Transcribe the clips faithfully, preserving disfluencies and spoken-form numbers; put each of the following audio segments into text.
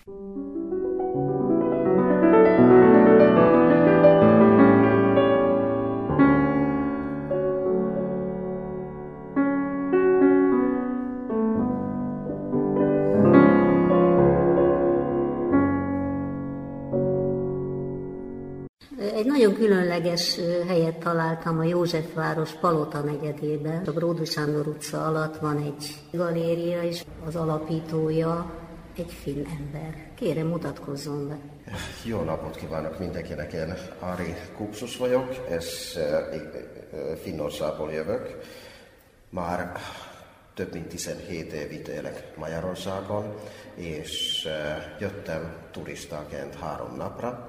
Egy nagyon különleges helyet találtam a Józsefváros Palota negyedében. A Bródi Sándor utca alatt van egy galéria, és az alapítója egy finn ember. Kérem, mutatkozzon be. Jó napot kívánok mindenkinek, én Ari Kupsus vagyok, és Finnországból jövök. Már több mint tizenhét évig élek Magyarországon, és jöttem turistaként három napra.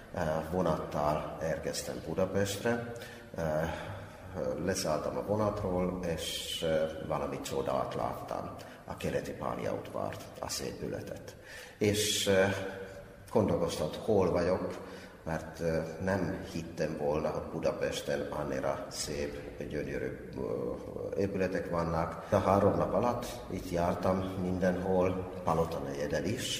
Vonattal érkeztem Budapestre, leszálltam a vonatról, és valami csodát láttam, a keleti pályaudvart, a szépületet. És gondolkoztam, hol vagyok, mert nem hittem volna, hogy Budapesten annyira szép, gyönyörű épületek vannak. A három nap alatt itt jártam mindenhol, Palota negyeden is,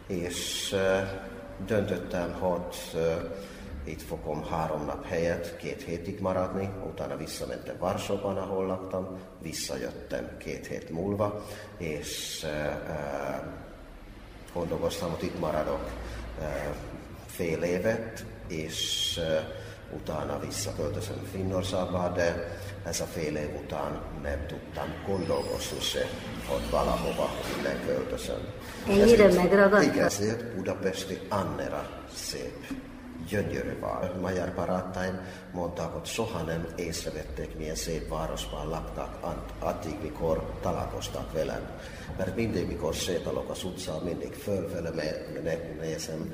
és döntöttem, hogy uh, itt fogom három nap helyett két hétig maradni, utána visszamentem Varsóban, ahol laktam, visszajöttem két hét múlva, és uh, uh, gondolkoztam, hogy itt maradok uh, fél évet, és uh, utána visszaköltözöm Finnországba, de ez a fél év után nem tudtam gondolkozni se, hogy valahova innen költözöm. Ennyire megragadta? Igen, ezért Budapesti annyira szép, gyönyörű város. Magyar barátaim mondták, hogy soha nem észrevették, milyen szép városban laktak addig, mikor találkoztak velem. Mert mindig, mikor sétálok az utcán, mindig fölvele nézem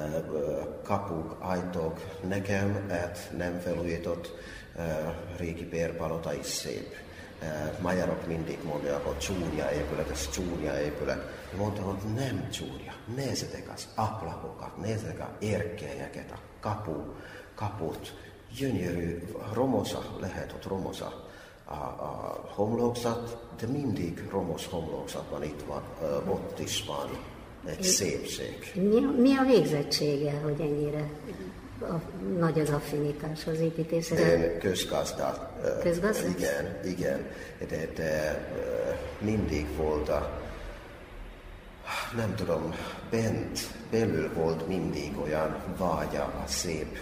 kapuk, ajtók. Nekem hát nem felújított régi bérpalota is szép. Magyarok mindig mondják, hogy csúnya épület, ez csúnya épület. Mondtam, hogy nem csúnya. Nézzetek az aplakokat, nézzetek az erkélyeket, a kapu, kaput. Gyönyörű, romosa, lehet, hogy romosa a, a homlokzat, de mindig romos homlokzat van itt van, ott is van egy szépség. Mi a, mi a végzettsége, hogy ennyire a, nagy az affinitás az építészetben? Én közgazdát. Közgazdát? Igen, igen. De, de mindig volt a, nem tudom, bent, belül volt mindig olyan vágya a szép,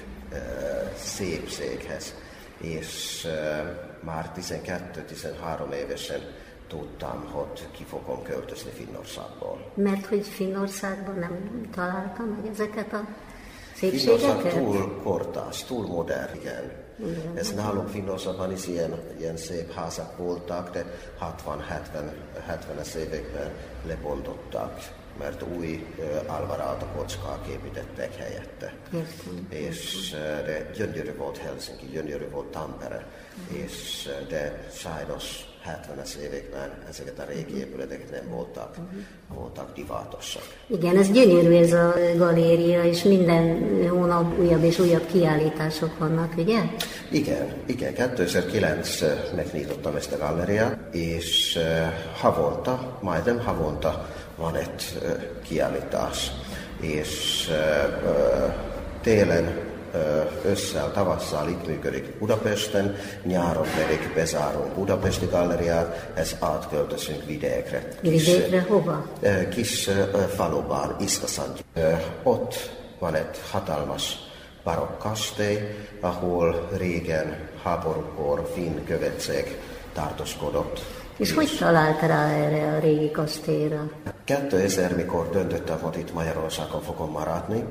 szépséghez. És már tizenkettő-tizenhárom évesen tudtam, hogy ki fogom költözni Finnországból. Mert hogy Finnországban nem találtam meg ezeket a szépségeket? Finnország túl kortárs, túl modern, igen. igen. Ez nálunk Finnországban is ilyen, ilyen szép házak voltak, de hatvan-hetvenes években lebontottak, mert új uh, Alvarado kockák építettek helyette. Értem. És uh, de gyönyörű volt Helsinki, gyönyörű volt Tampere, uh-huh. és uh, de sajnos hetvenes években ezeket a régi épületek nem voltak, uh-huh. voltak divátosak. Igen, ez gyönyörű ez a galéria, és minden hónap újabb és újabb kiállítások vannak, ugye? Igen, igen. kétezer-kilenc megnyitottam ezt a galériát, és uh, havonta, majdnem havonta van egy uh, kiállítás, és uh, uh, télen ősszel, tavasszal itt működik Budapesten, nyáron pedig bezárunk Budapesti galériát, ez átköltözünk vidékre. Vidékre hova? Kis faluban, Iszkaszanty. Ott van egy hatalmas barokk kastély, ahol régen háborúkor finn követség tartózkodott. És hogy talált rá erre a régi kastélyra? kétezer, mikor döntöttem, hogy itt Magyarországon fogom maradni,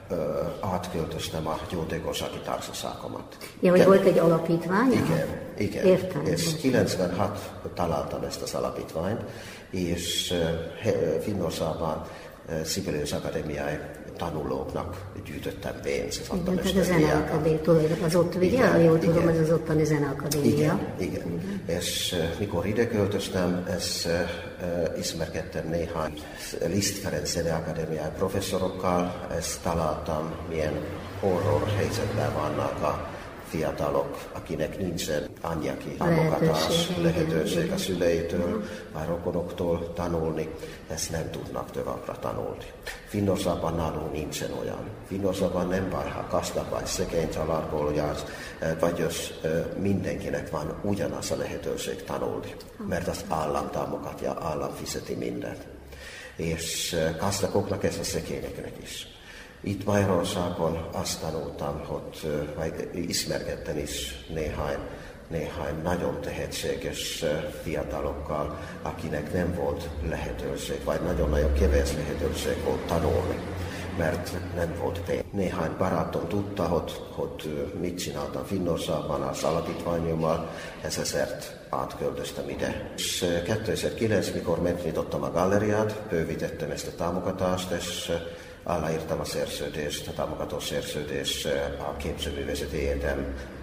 átköltöztem a jótékonysági társaságomat. Ja, hogy volt egy alapítvány? Igen, igen. Értem. És kilencvenhat találtam ezt az alapítványt, és Finnországban Sibelius Akadémiai tanulóknak gyűjtöttem pénzt. Igen, tehát a zeneakadémia, tulajdonképpen az ott, ugye, ha jól tudom, ez az ottani zeneakadémia. Igen, igen. igen. És uh, mikor ide költöztem, ez, uh, ismerkedtem néhány Liszt Ferenc zeneakadémiai professzorokkal, ezt találtam, milyen horror helyzetben vannak a fiatalok, akinek nincsen anyagi támogatás, lehetőség a szüleitől vagy rokonoktól tanulni, ezt nem tudnak továbbra tanulni. Finnországban nálunk nincsen olyan. Finnországban nem bár, ha gazdag vagy szegény családból jársz, vagy jos mindenkinek van ugyanaz a lehetőség tanulni, mert az állam támogatja, állam fizeti mindent. És gazdagoknak ez a szegényeknek is. Itt Magyarországon azt tanultam, hogy vagy ismerkedtem is néhány, néhány nagyon tehetséges fiatalokkal, akinek nem volt lehetőség, vagy nagyon-nagyon kevés lehetőség volt tanulni, mert nem volt pénz. Néhány barátom tudta, hogy, hogy mit csináltam Finnországban az alapítványommal, ezért átköltöztem ide. És kétezer-kilenc, mikor megnyitottam a galériát, bővítettem ezt a támogatást, és aláírtam a szerződést, a támogató szerződést a Képzőművészeti Egyetem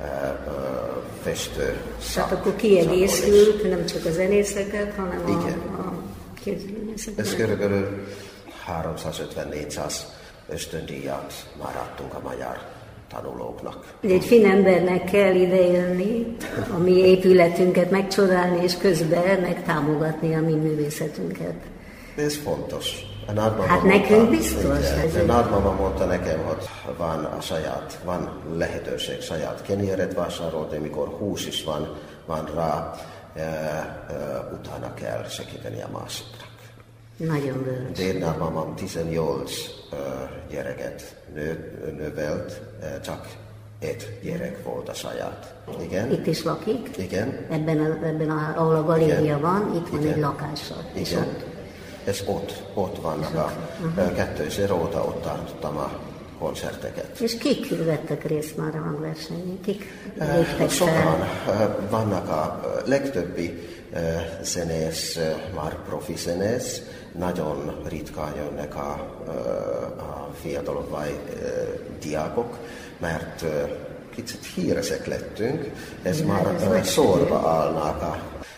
festő szak. Tehát akkor kiegészült nem csak a zenészeket, hanem igen. a, a képzőművészeket. Ez körülbelül háromszázötven-négyszáz ösztöndíjat már adtunk a magyar tanulóknak. Egy finn embernek kell idejönni, a mi épületünket megcsodálni, és közben megtámogatni a mi művészetünket. Ez fontos. A hát nekünk biztos. A nagymama mondta nekem, hogy van a saját, van lehetőség saját kenyeret vásárolni, mikor hús is van, van rá, e, e, utána kell segíteni a másiknak. Nagyon bős. Dédnagymamam tizennyolc e, gyereket nő, növelt, e, csak egy gyerek volt a saját. Igen. Itt is lakik? Igen. Ebben, a, ebben a, ahol a galéria van, itt van igen. Egy lakása. Igen. Ez ott, ott vannak a uh-huh. kettőszer óta ott tartottam a koncerteket. És kik vettek részt már a hangversenyen? Kik léptek Sokan vannak a legtöbbi zenész, már profi zenész, nagyon ritkán jönnek a, a fiatalok vagy diákok, mert kicsit híresek lettünk, ez ja, már ez sorba állnak a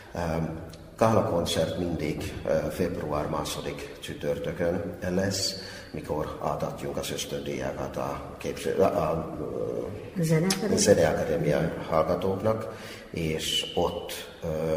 gálakoncert mindig február második csütörtökön lesz, mikor átadjunk az ösztöndíjakat a, képző, a, a Zeneakadémia hallgatóknak, és ott,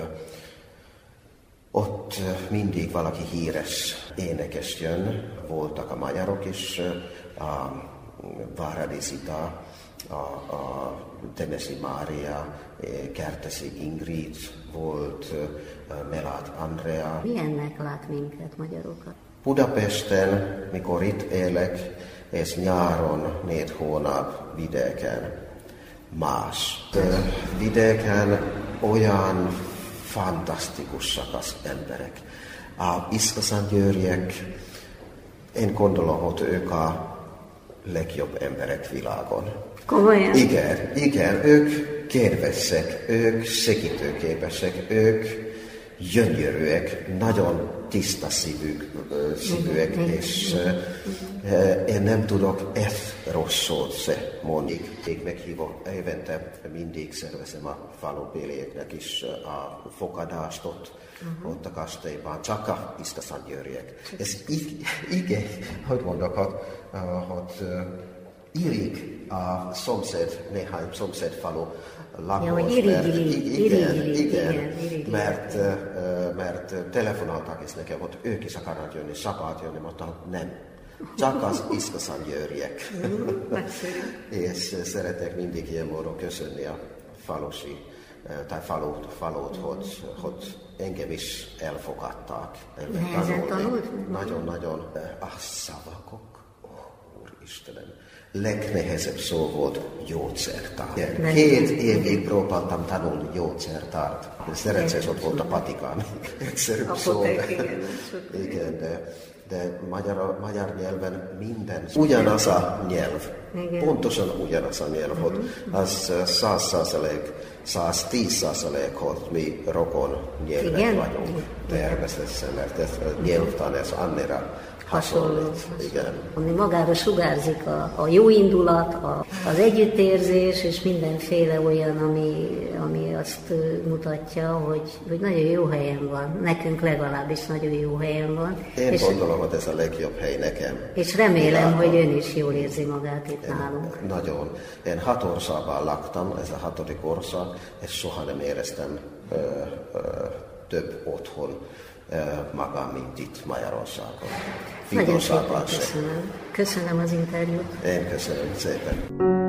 ott mindig valaki híres énekes jön, voltak a magyarok is, a Váradi Zita, a, a Temesi Mária, Kertesi Ingrid volt, Melát Andrea. Milyennek lát minket, magyarokat? Budapesten, mikor itt élek, és nyáron négy hónap vidéken más. Vidéken olyan fantasztikusak az emberek. A iszkaszentgyőriek, én gondolom, hogy ők a legjobb emberek világon. Komolyan? Igen, igen, ők kedvesek, ők segítőképesek, ők gyönyörűek, nagyon tiszta szívük, szívűek, és uh, én nem tudok ezt rossz szót se mondani. Én meghívok évente, mindig szervezem a falubélieknek is a fogadást ott, uh-huh. ott a kastélyban, csak a iszkaszentgyőriek. Ez igen, hogy mondok, hogy, hogy írik a szomszéd, néhány szomszéd falu lakos, ja, mert, irigyli, igen, irigyli, igen, igen, irigyli. mert, mert telefonáltak is nekem, hogy ők is akarnak jönni, szabad jönni, mondtam, nem. Csak az iszkaszentgyőriek. És szeretek mindig ilyen módon köszönni a falusi, tehát falót, falót hogy, hogy engem is elfogadták. Nehezen tanult? Nagyon-nagyon. A szavakok, oh, Úristenem, legnehezebb szó volt gyógyszertár. Két évig próbáltam tanulni gyógyszertárt. Szerencsés ott volt a patikán. Egyszerűbb szó. Igen, de, de magyar, magyar nyelven minden ugyanaz a nyelv. Igen. Pontosan ugyanaz a nyelv, hogy az száz százalék, száztíz százalék, hogy mi rokon nyelven vagyunk. Természetesen, mert ez nyelvtan, ez annyira hasonlít. Igen. Ami magára sugárzik a, a jó indulat, a, az együttérzés, és mindenféle olyan, ami, ami azt mutatja, hogy, hogy nagyon jó helyen van. Nekünk legalábbis nagyon jó helyen van. Én és, gondolom, hogy ez a legjobb hely nekem. És remélem, Világon. Hogy ön is jól érzi magát itt Én, nálunk. Nagyon. Én hat országban laktam, ez a hatodik ország, és soha nem éreztem ö, ö, több otthon ö, magam, mint itt Magyarországon. Nagyon szépen köszönöm. Köszönöm az interjút. Én köszönöm szépen.